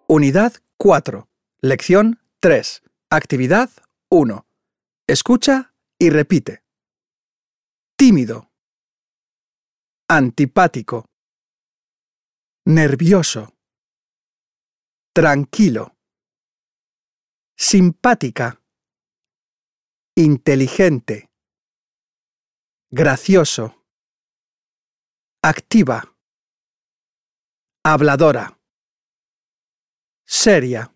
Unidad 4. Lección 3. Actividad 1. Escucha y repite. Tímido. Antipático. Nervioso. Tranquilo. Simpática. Inteligente. Gracioso. Activa. Habladora. Seria.